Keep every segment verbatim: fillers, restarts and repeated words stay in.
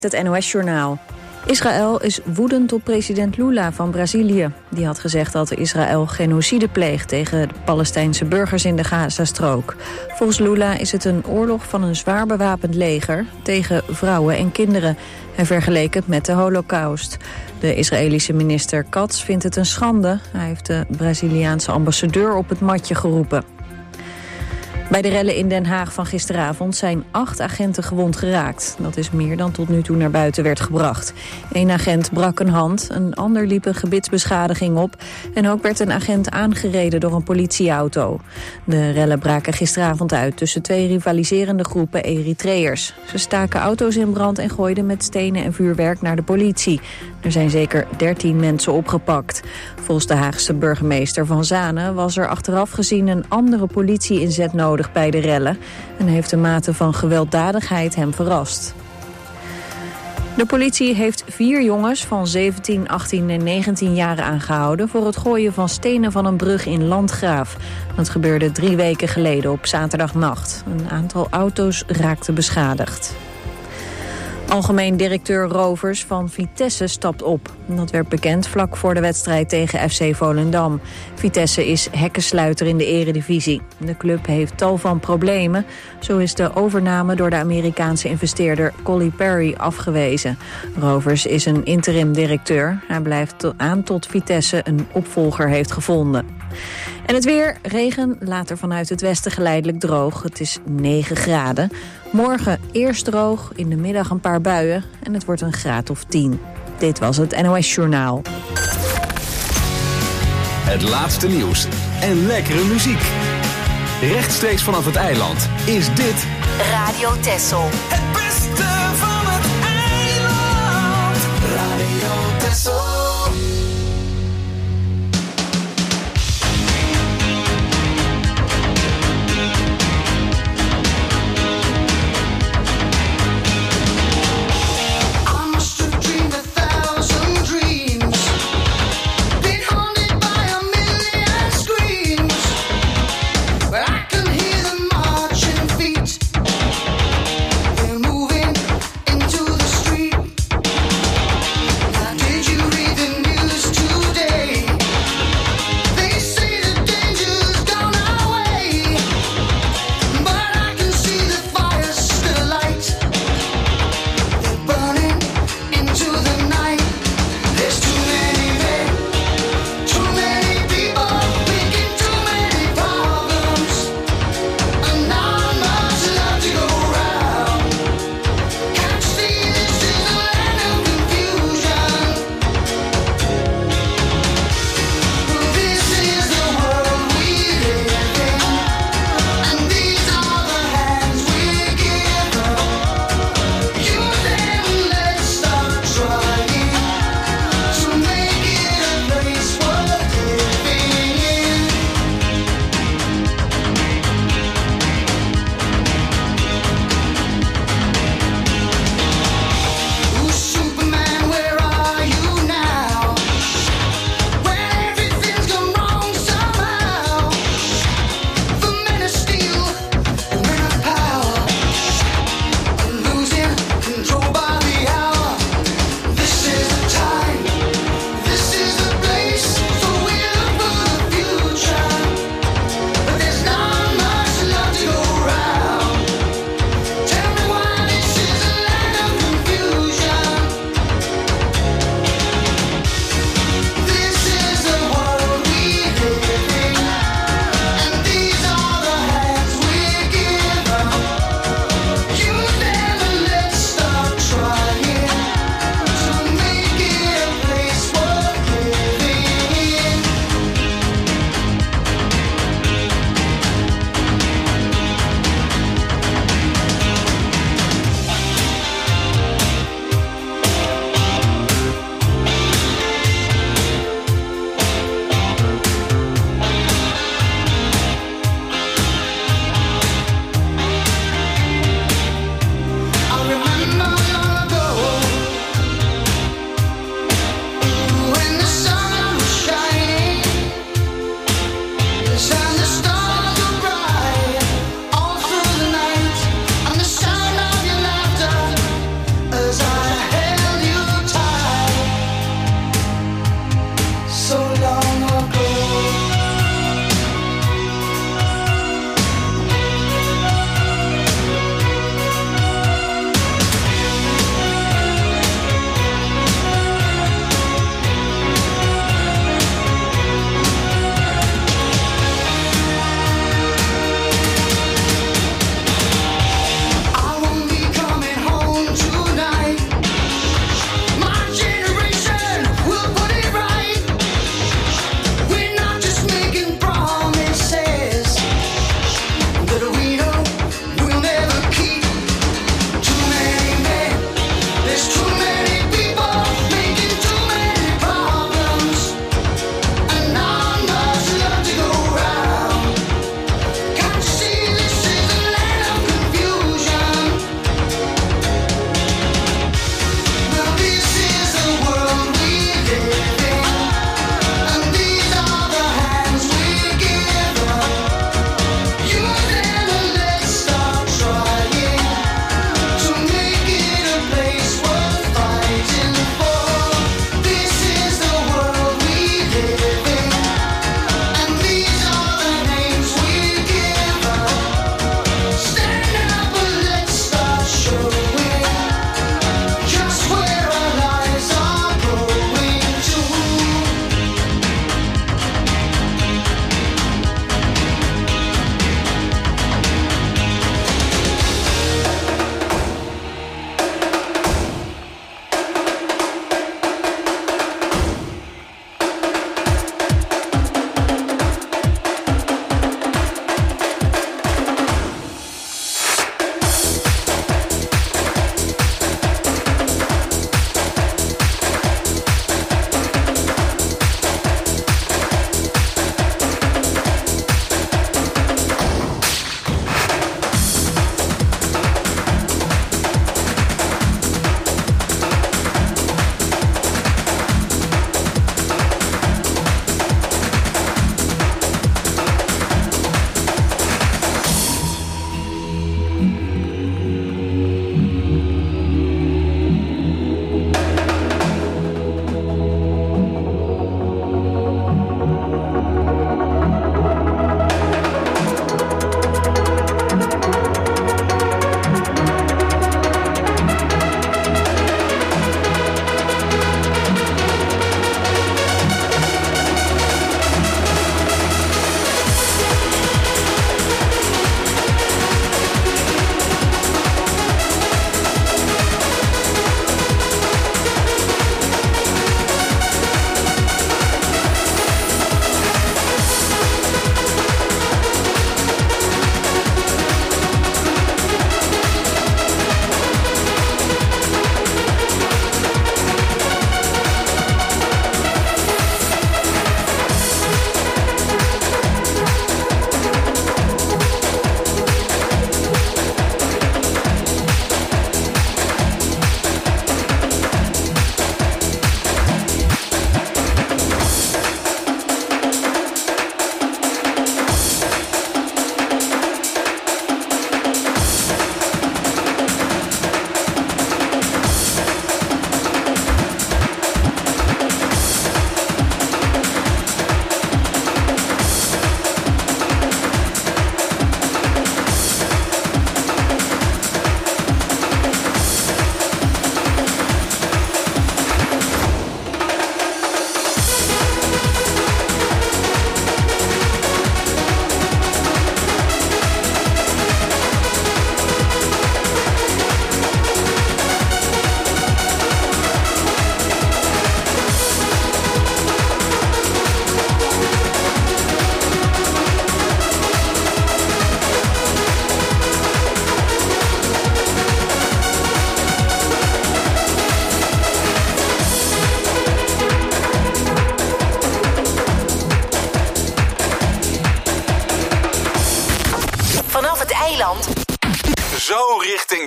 Het N O S-journaal. Israël is woedend op president Lula van Brazilië. Die had gezegd dat Israël genocide pleegt tegen de Palestijnse burgers in de Gazastrook. Volgens Lula is het een oorlog van een zwaar bewapend leger tegen vrouwen en kinderen. Hij vergeleek het met de Holocaust. De Israëlische minister Katz vindt het een schande. Hij heeft de Braziliaanse ambassadeur op het matje geroepen. Bij de rellen in Den Haag van gisteravond zijn acht agenten gewond geraakt. Dat is meer dan tot nu toe naar buiten werd gebracht. Eén agent brak een hand, een ander liep een gebitsbeschadiging op... en ook werd een agent aangereden door een politieauto. De rellen braken gisteravond uit tussen twee rivaliserende groepen Eritreërs. Ze staken auto's in brand en gooiden met stenen en vuurwerk naar de politie. Er zijn zeker dertien mensen opgepakt. Volgens de Haagse burgemeester Van Zanen was er achteraf gezien een andere politie-inzet nodig bij de rellen en heeft de mate van gewelddadigheid hem verrast. De politie heeft vier jongens van zeventien, achttien en negentien jaar aangehouden voor het gooien van stenen van een brug in Landgraaf. Dat gebeurde drie weken geleden op zaterdagnacht. Een aantal auto's raakte beschadigd. Algemeen directeur Rovers van Vitesse stapt op. Dat werd bekend vlak voor de wedstrijd tegen F C Volendam. Vitesse is hekkensluiter in de eredivisie. De club heeft tal van problemen. Zo is de overname door de Amerikaanse investeerder Colly Perry afgewezen. Rovers is een interim directeur. Hij blijft aan tot Vitesse een opvolger heeft gevonden. En het weer, regen, later vanuit het westen geleidelijk droog. Het is negen graden. Morgen eerst droog, in de middag een paar buien en het wordt een graad of tien. Dit was het N O S-journaal. Het laatste nieuws en lekkere muziek. Rechtstreeks vanaf het eiland is dit Radio Texel. Het beste van het eiland. Radio Texel. Moving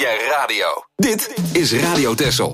je radio. Dit is Radio Texel.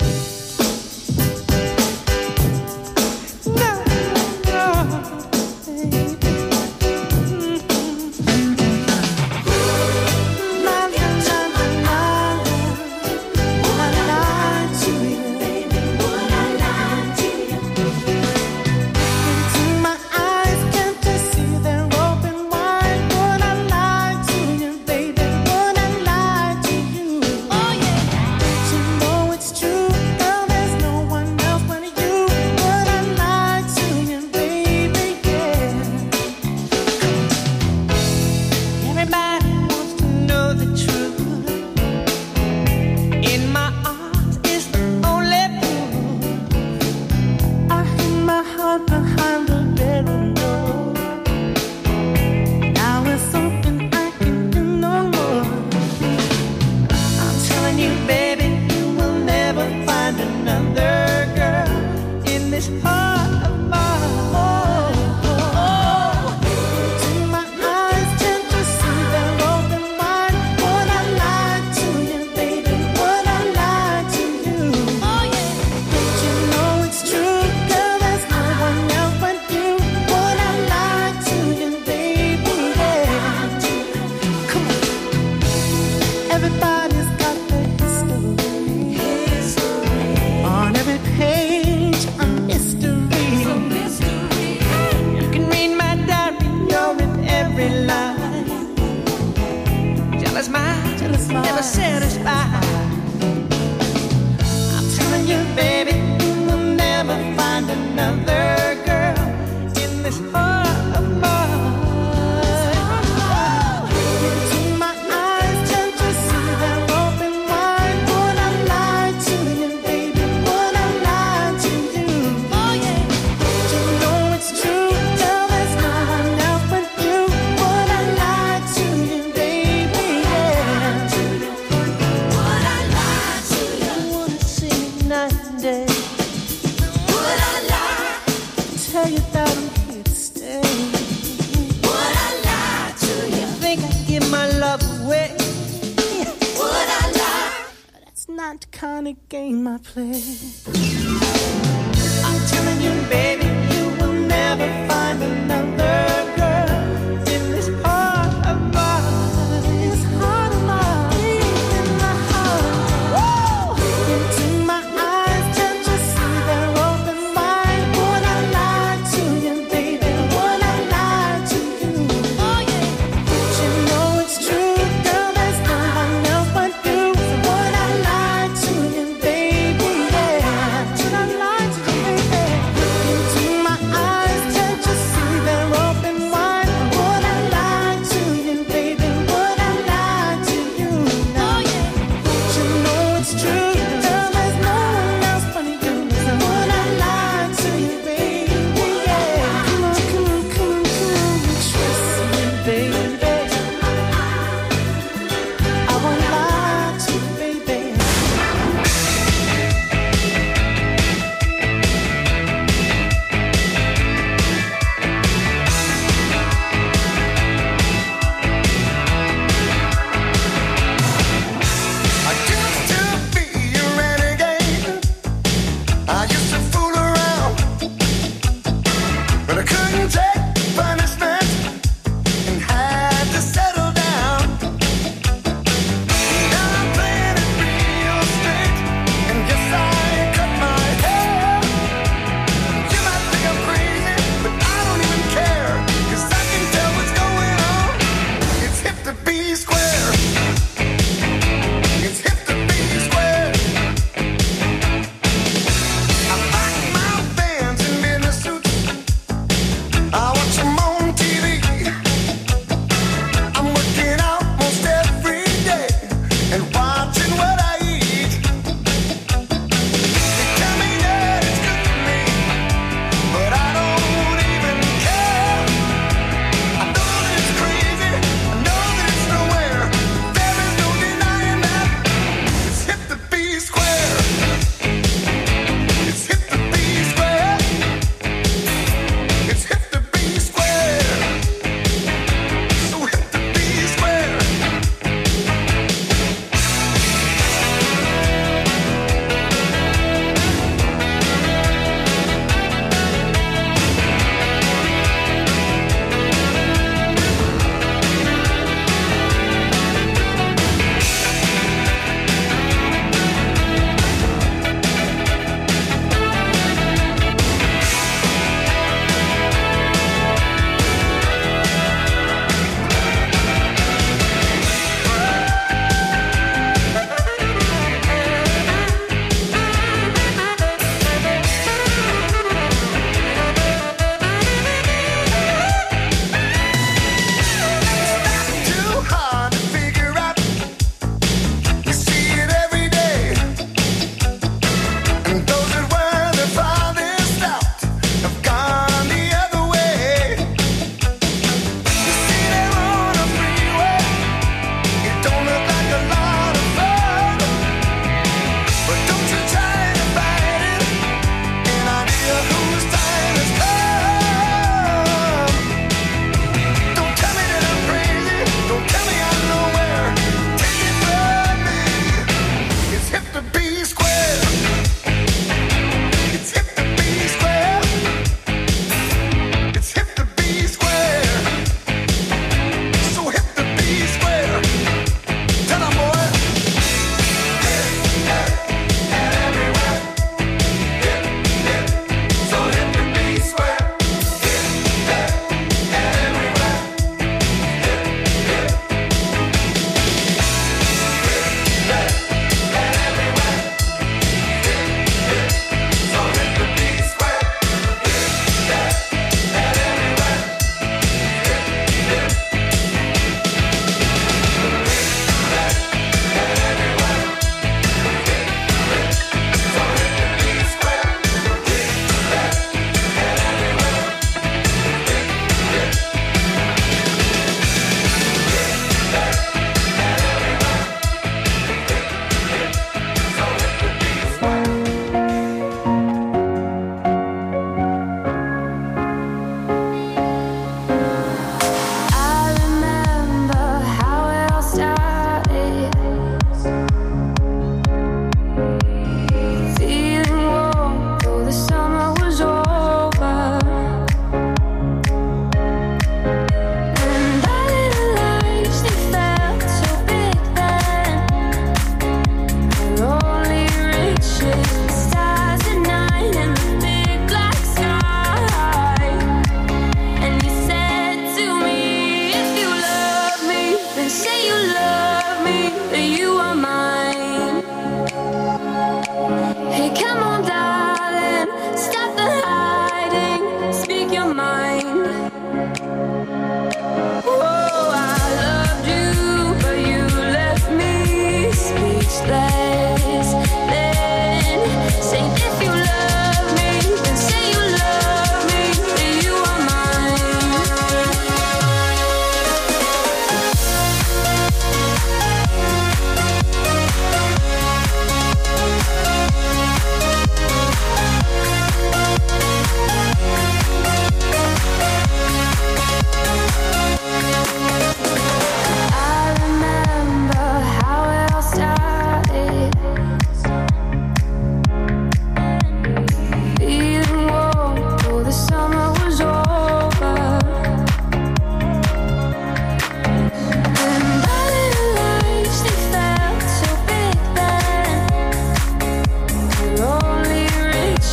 Into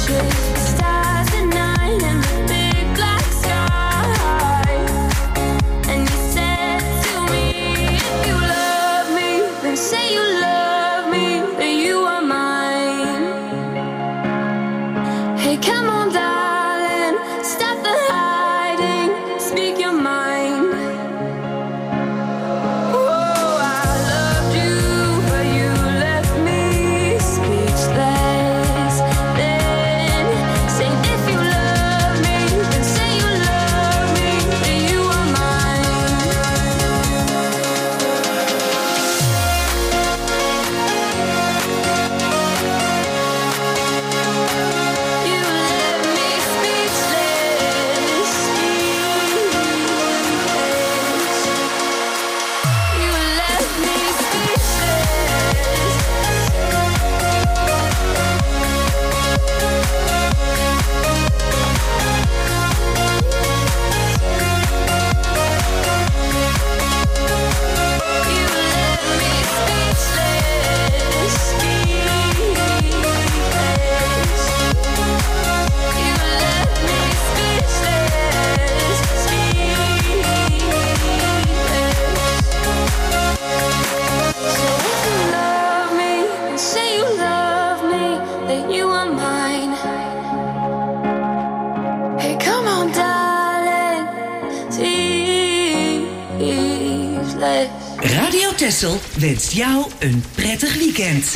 Radio Texel wenst jou een prettig weekend.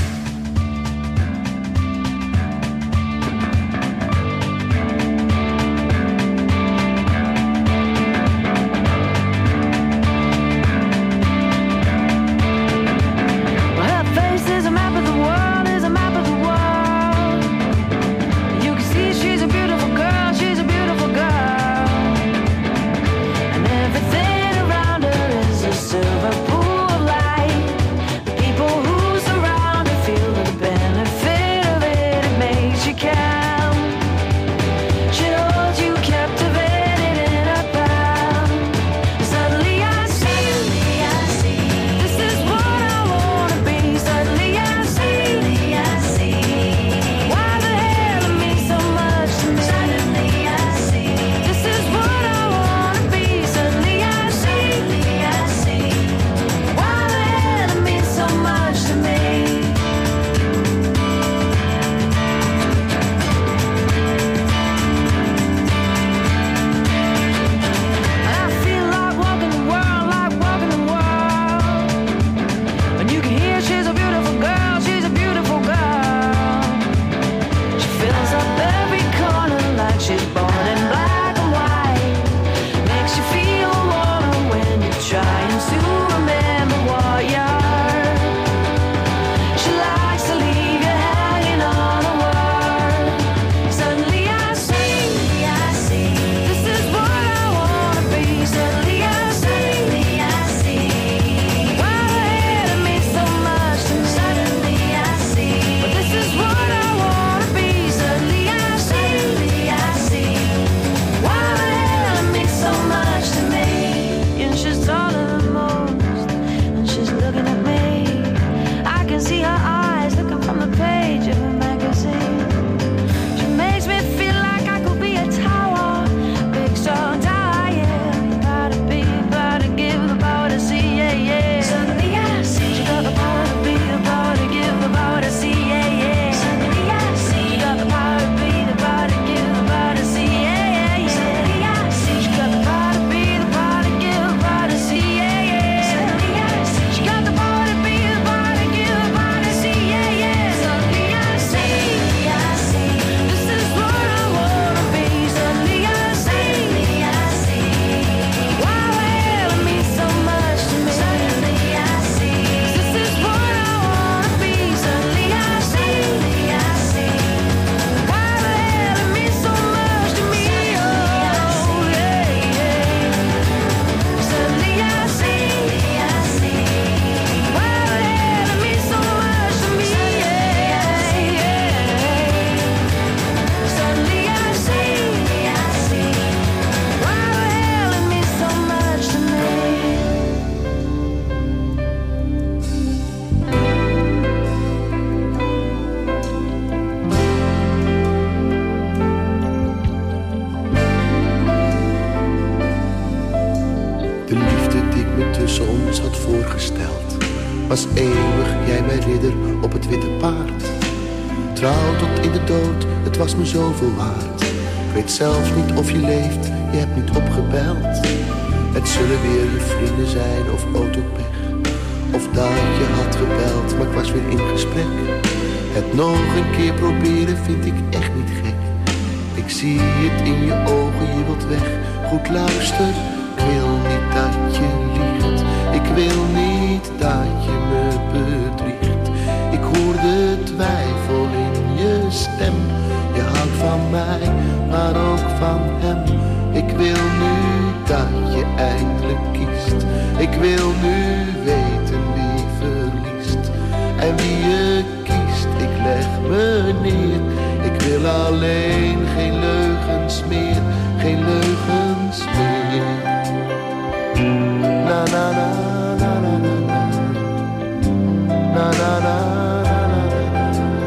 Silver pool of light, people who surround her feel voorgesteld. Was eeuwig jij mijn ridder op het witte paard. Trouw tot in de dood, het was me zoveel waard. Ik weet zelfs niet of je leeft, je hebt niet opgebeld. Het zullen weer je vrienden zijn of autopech. Of dat je had gebeld, maar ik was weer in gesprek. Het nog een keer proberen vind ik echt niet gek. Ik zie het in je ogen, je wilt weg. Goed luister, ik wil niet dat je liegt. Ik wil niet dat je me bedriegt. Ik hoor de twijfel in je stem. Je houdt van mij, maar ook van hem. Ik wil nu dat je eindelijk kiest. Ik wil nu weten wie verliest. En wie je kiest, ik leg me neer. Ik wil alleen geen leugens meer, geen leugens meer. Na na na na na na na. Na na na na na na.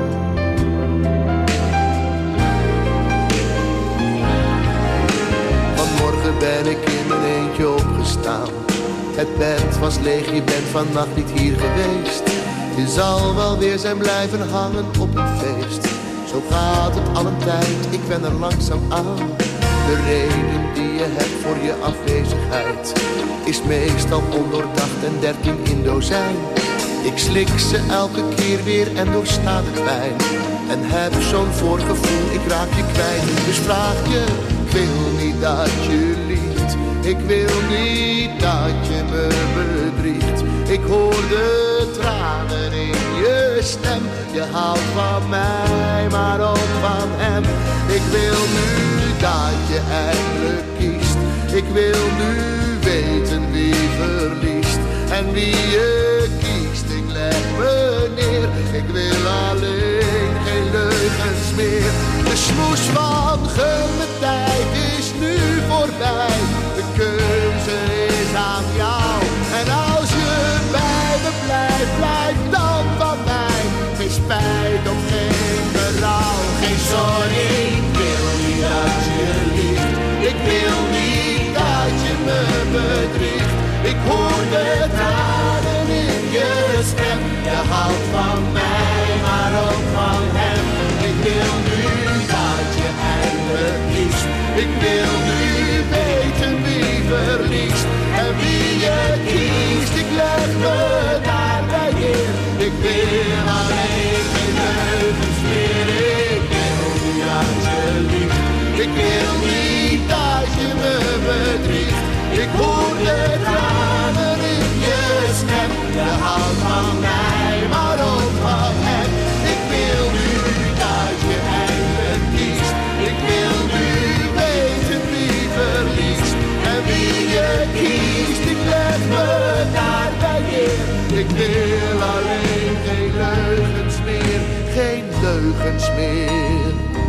Vanmorgen ben ik in mijn eentje opgestaan. Het bed was leeg, je bent vannacht niet hier geweest. Je zal wel weer zijn blijven hangen op een feest. Zo gaat het al een tijd, ik ben er langzaam aan. De reden die je hebt voor je afwezigheid is meestal ondoordacht en dertien in dozijn. Ik slik ze elke keer weer en doorsta de pijn. En heb zo'n voorgevoel, ik raak je kwijt. Dus vraag je, ik wil niet dat je liegt. Ik wil niet dat je me bedriegt. Ik hoor de tranen in je stem. Je houdt van mij, maar ook van hem. Ik wil nu dat je eindelijk kiest. Ik wil nu weten wie verliest. En wie je kiest, ik leg me neer. Ik wil alleen geen leugens meer. De smoes van gun de tijd is nu voorbij. De keuze is aan jou. En als je bij me blijft, blijf dan van mij. Geen spijt of geen berouw, geen sorry. Ik wil niet dat je liegt. Ik wil niet dat je me bedriegt. Ik hoor de tranen in je stem. Je houdt van mij, maar ook van hem. Ik wil nu dat je eindelijk kiest. Ik wil nu weten wie verliest. En wie je kiest, ik leg me daarbij neer. Ik wil alleen geen leugens meer. Ik wil niet dat je liegt. Ik wil niet dat je me bedriegt. Ik hoor de tranen in je stem. Je houdt van mij, maar ook van hem. Ik wil nu dat je eindelijk kiest. Ik wil nu weten wie verliest. En wie je kiest, ik leg me daarbij neer. Ik wil alleen geen leugens meer, geen leugens meer.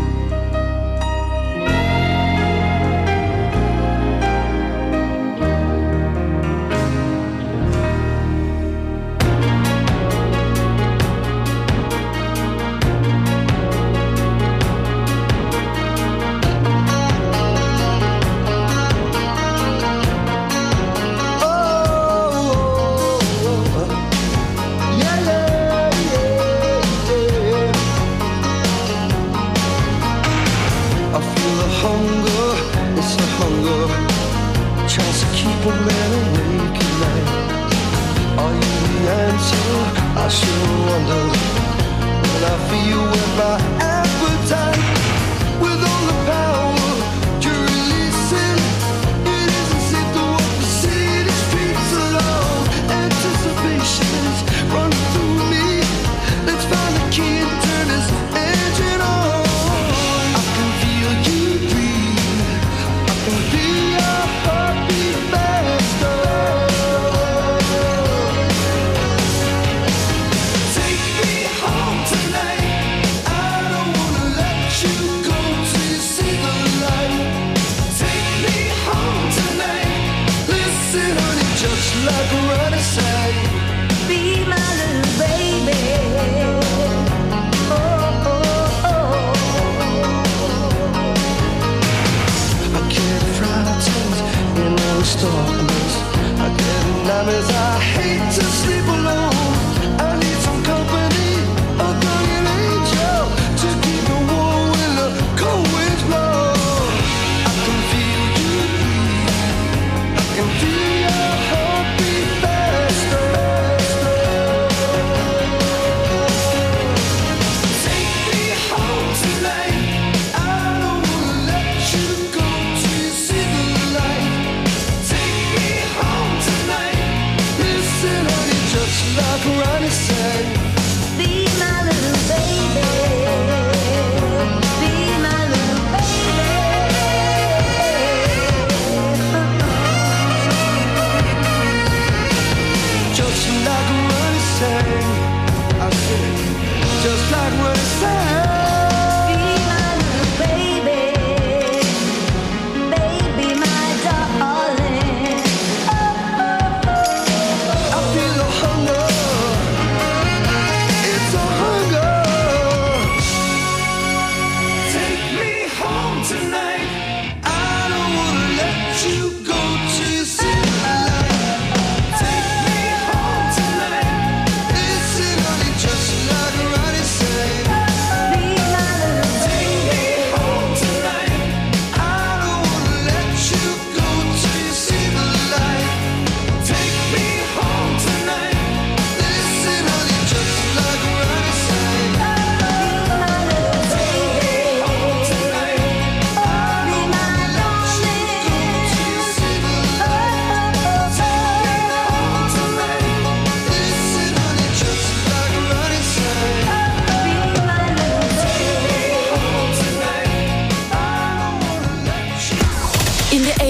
I sure wonder when I feel with my appetite, with all the power you're releasing. It isn't safe to walk the city streets alone. Anticipation's running through me. Let's find the key and turn this engine on. I can feel you breathe. I can feel your heartbeat faster. Take me home tonight. I don't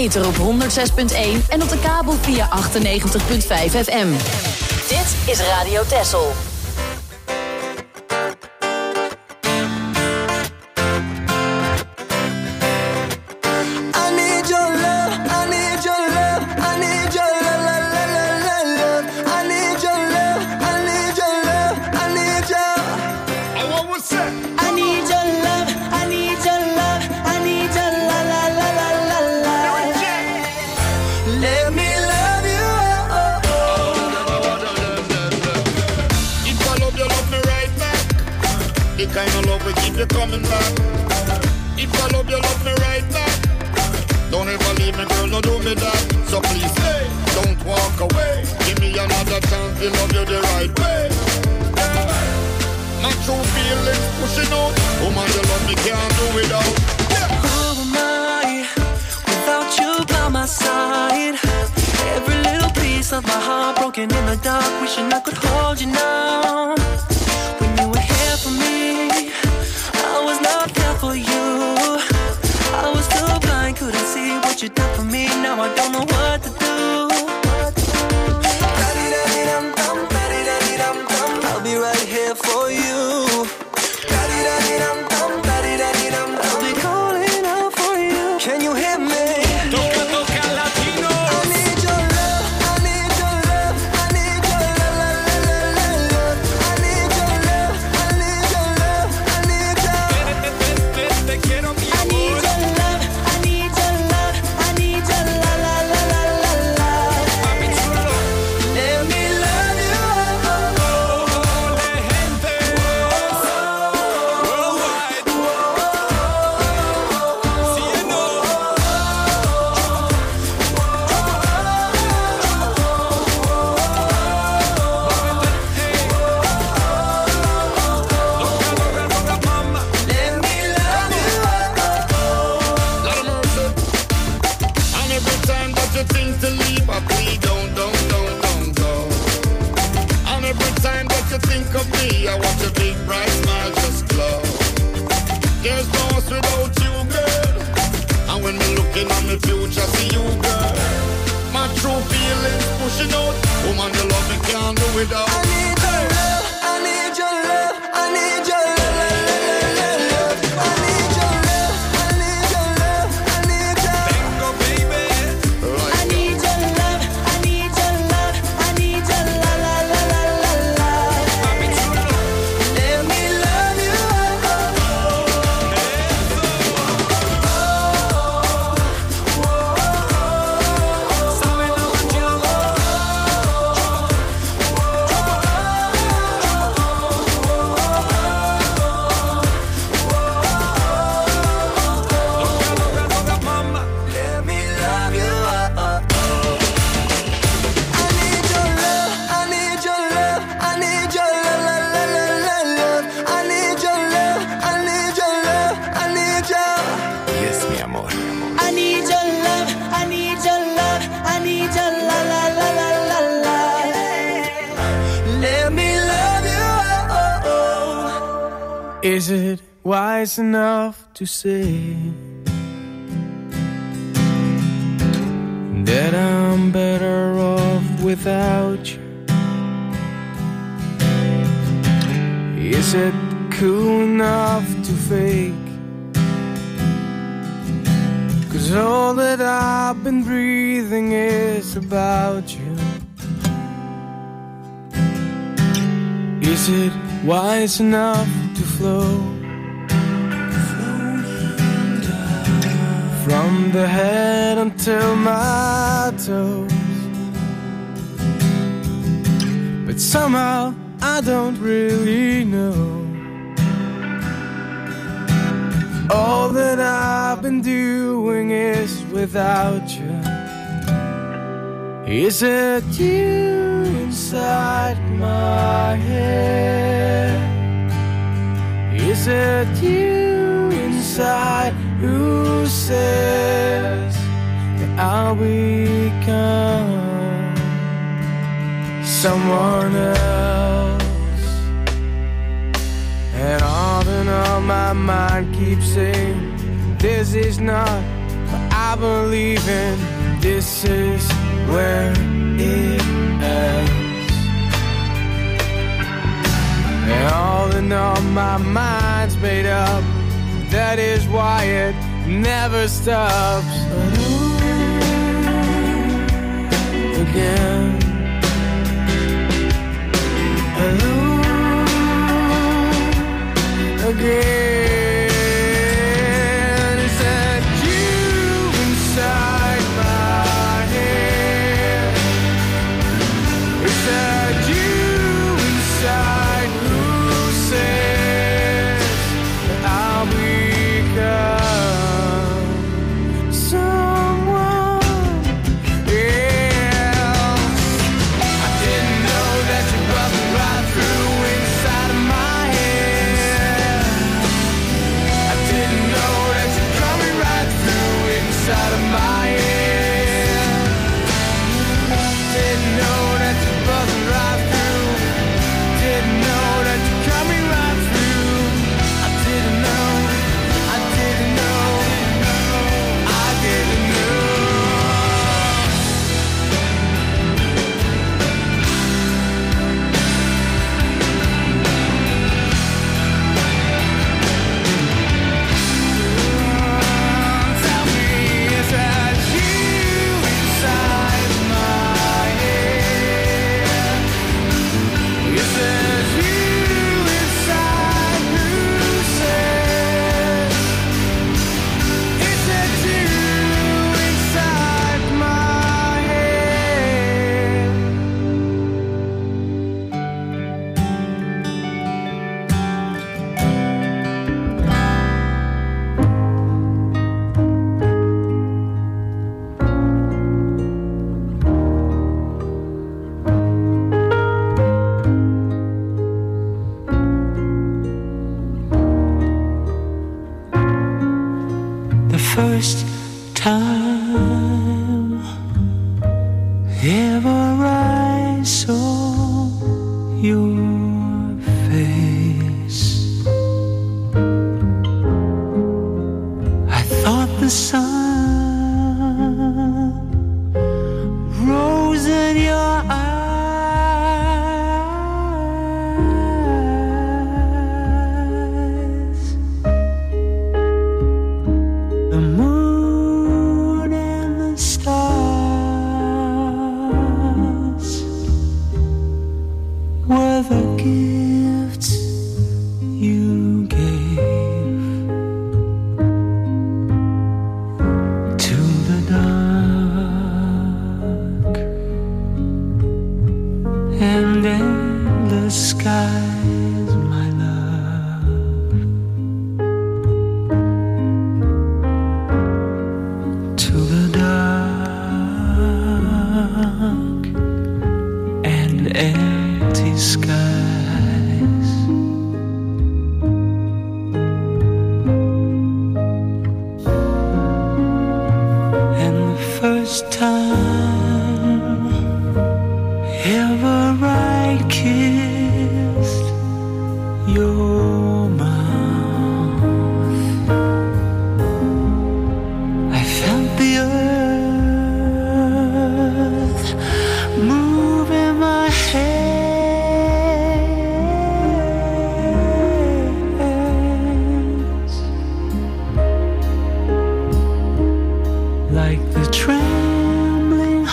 ether op honderd zes punt één en op de kabel via achtennegentig punt vijf F M. Dit is Radio Texel. You're coming back. If I love you, love me right back. Don't ever leave me, girl, no do me that. So please stay, don't walk away. Give me another chance to love you the right way. Yeah. My true feelings pushing out. Woman, you love me, can't do without. Yeah. Who am I without you by my side? Every little piece of my heart broken in the dark. Wishing I could hold you now. When you were here for me, I was not there for you. I was too blind, couldn't see what you done for me. Now I don't know what to do. I'll be right here for you. I'll be calling out for you. Can you hear me? Is it wise enough to say that I'm better off without you? Is it cool enough to fake? 'Cause all that I've been breathing is about you. Is it wise enough to flow from the head until my toes? But somehow I don't really know. All that I've been doing is without you. Is it you inside my head? Is it you inside who says that I'll become someone else? And all in all my mind keeps saying this is not what I've I believe in. This is where it ends. And all in all, my mind's made up. That is why it never stops. But ooh, again. And ooh, again. First time ever I saw your face, I thought the sun rose in your eyes. The moon and the stars were the gifts you gave to the dark and endless skies, my love, to the dark and empty skies. And the first time ever I kissed your mouth, I felt the earth move in my hands, like the trembling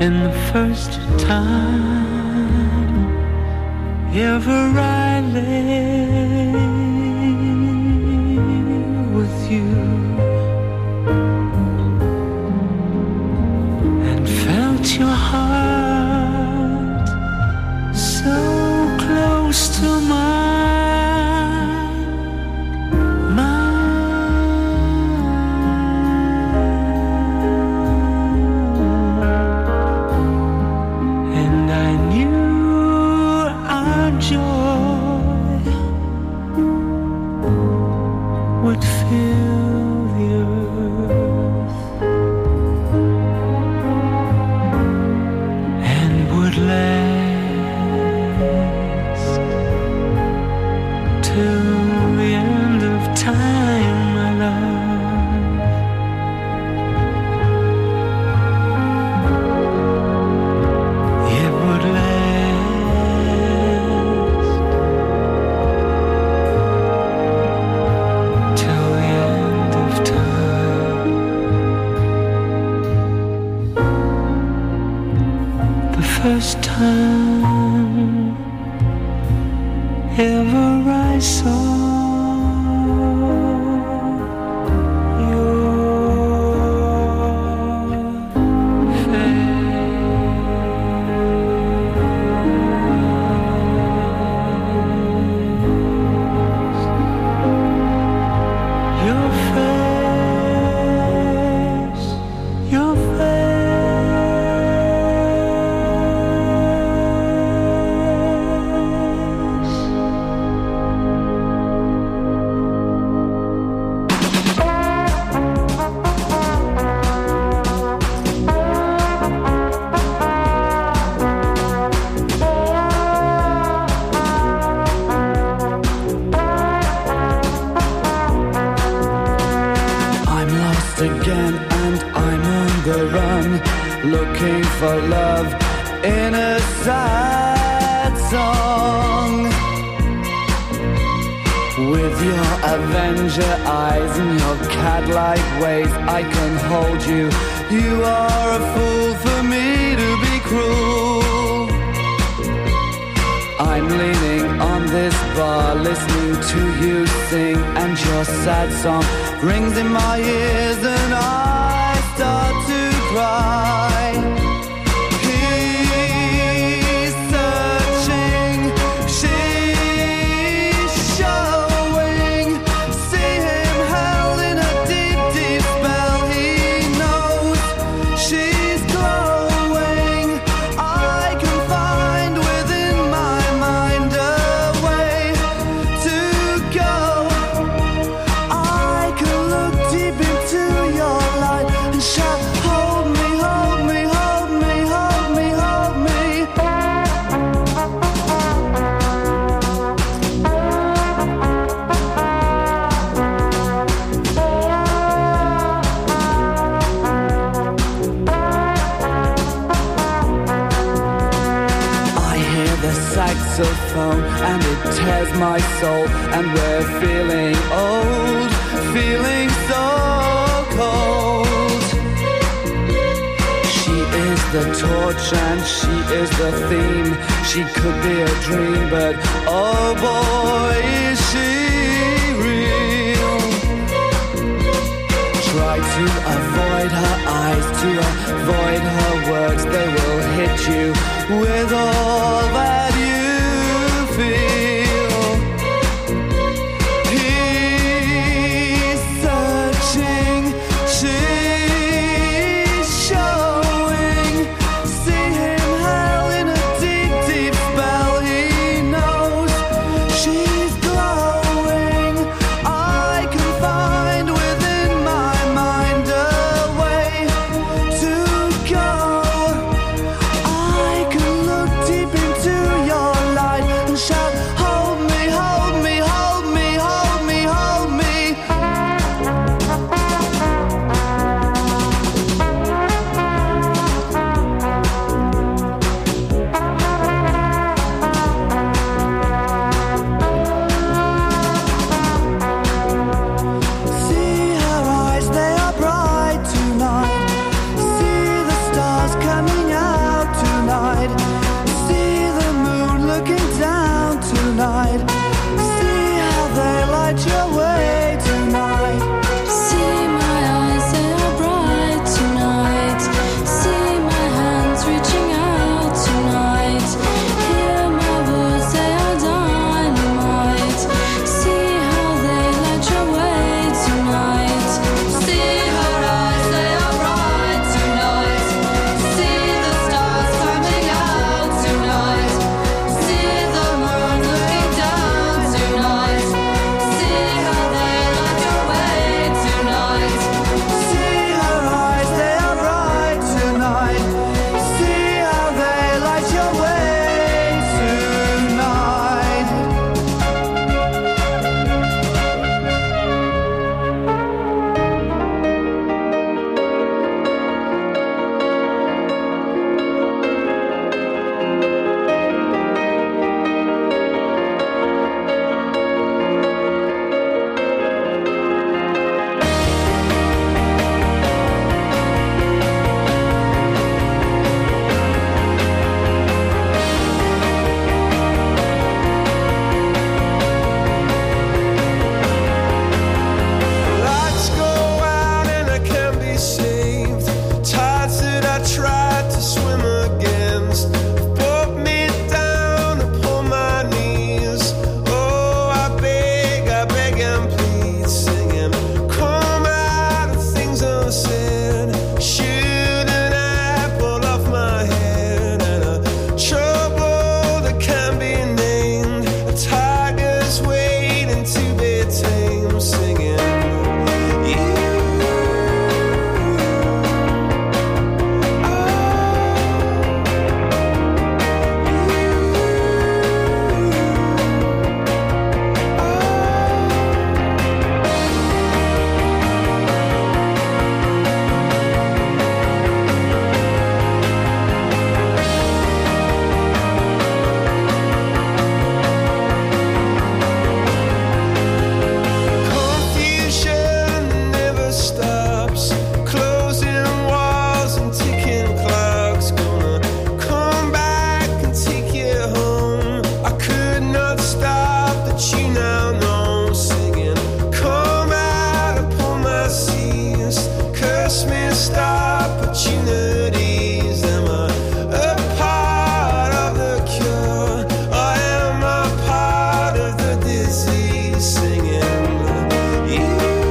And the first time ever I lay with you and felt your heart so close to mine, mine, and I knew our joy would fill the earth and would last till the end of time, my love. It would last till the end of time. The first time ever I saw your face, your face, your I'm lost again and I'm on the run, looking for love in a sad song. With your Avenger eyes and your cat-like ways, I can hold you. You are a fool for me to be cruel. I'm leaning on this bar, listening to you sing, and your sad song rings in my ears, and I start to cry. He's searching, she's showing. See him held in a deep, deep spell. He knows she's glowing. I can find within my mind a way to go. I can look deep into your light and shout, hold me, hold me, hold me, hold me, hold me. I hear the saxophone and it tears my soul, and we're feeling old, feeling so cold. She is the torch and she is the theme. She could be a dream, but oh boy, is she real. Try to avoid her eyes, to avoid her words. They will hit you with all that you feel. He's searching, she's showing. See him held in a deep, deep spell. He knows she's glowing. I can find within my mind a way to go. I can look deep into your light and shout, missed opportunities? Am I a part of the cure, or am I part of the disease? Singing you.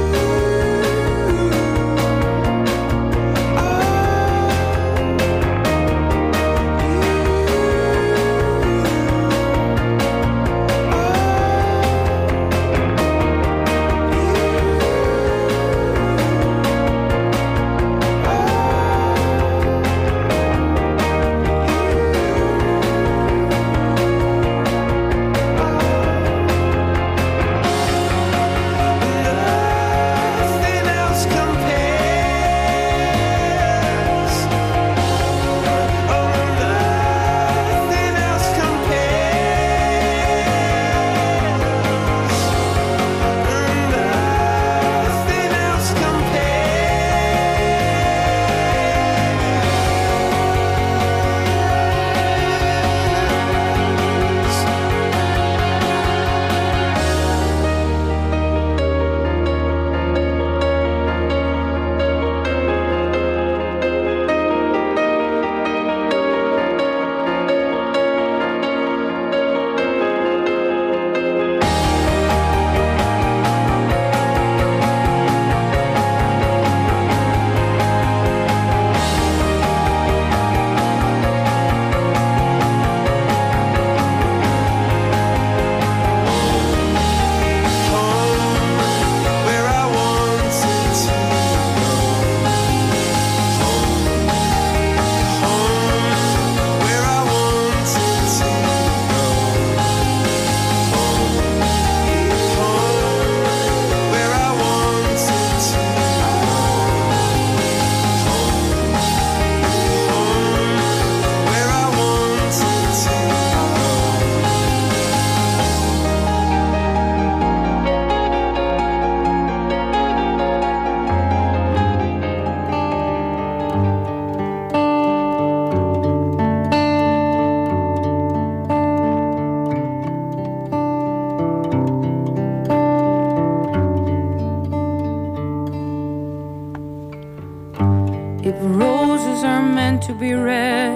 If roses are meant to be red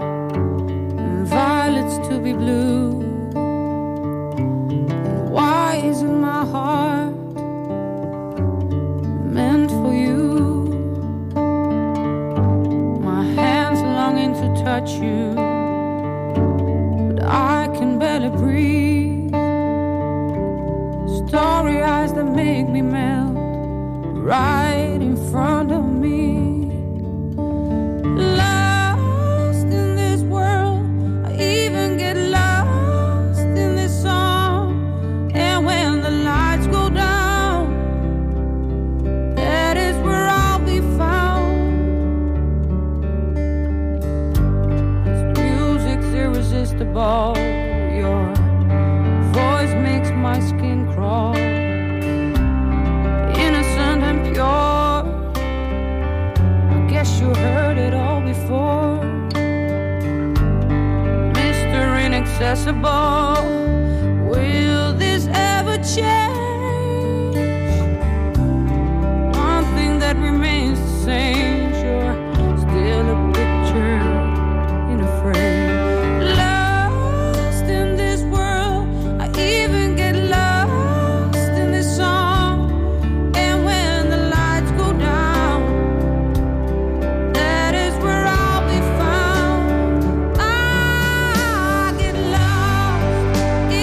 and violets to be blue, then why isn't my heart meant for you? My hands longing to touch you, but I can barely breathe. Starry eyes that make me melt right in front of me. Your voice makes my skin crawl. Innocent and pure, I guess you heard it all before. Mister Inaccessible, will this ever change? One thing that remains the same, you're still a picture in a frame. In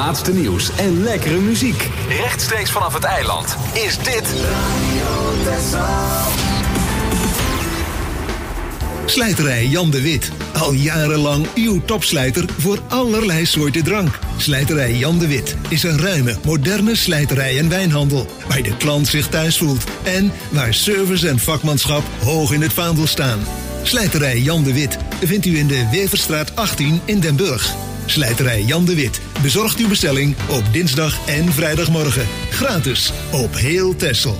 laatste nieuws en lekkere muziek. Rechtstreeks vanaf het eiland is dit Radio Texel. Slijterij Jan de Wit. Al jarenlang uw topslijter voor allerlei soorten drank. Slijterij Jan de Wit is een ruime, moderne slijterij en wijnhandel. Waar de klant zich thuis voelt. En waar service en vakmanschap hoog in het vaandel staan. Slijterij Jan de Wit vindt u in de Weverstraat achttien in Den Burg. Slijterij Jan de Wit bezorgt uw bestelling op dinsdag en vrijdagmorgen. Gratis op heel Texel.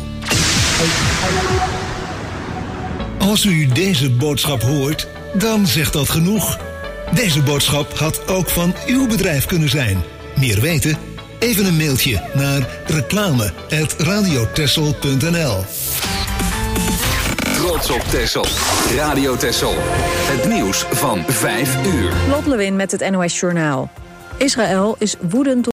Als u deze boodschap hoort, dan zegt dat genoeg. Deze boodschap had ook van uw bedrijf kunnen zijn. Meer weten? Even een mailtje naar reclame at radiotexel punt n l. Trots op Texel. Radio Texel. Het nieuws van vijf uur. Lot Lewin met het N O S Journaal. Israël is woedend